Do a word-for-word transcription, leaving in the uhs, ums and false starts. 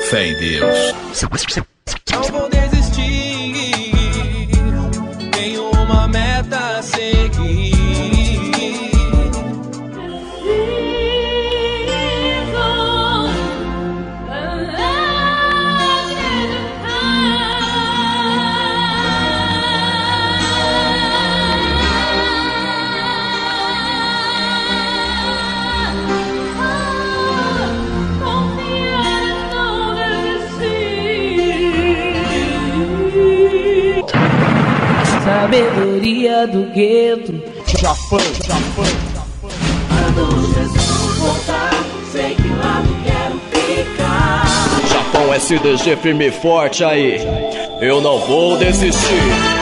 Fé em Deus. Não vou desistir, tenho uma meta a seguir. Sabedoria do gueto. Já foi, já foi, já foi. Quando Jesus voltar, sei que lá não quero ficar. Japão S D G firme e forte aí, eu não vou desistir.